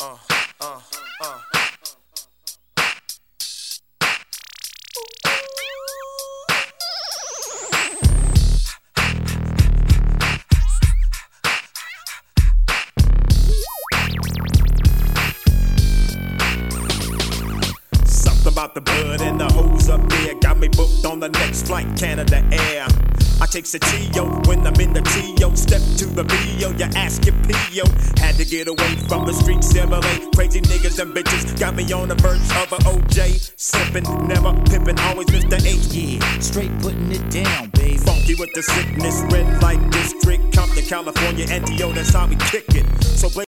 About the bud and the hose up there got me booked on the next flight, Canada Air. I take Satio when I'm in the Tio. Step to the video, you ask your P.O. Had to get away from the streets, LA. Crazy niggas and bitches got me on the verge of a OJ. Sippin', never pimpin', always Mr. H. Yeah, straight putting it down, baby. Funky with the sickness, red light district, Compton, California, NTO, that's how we kick it. So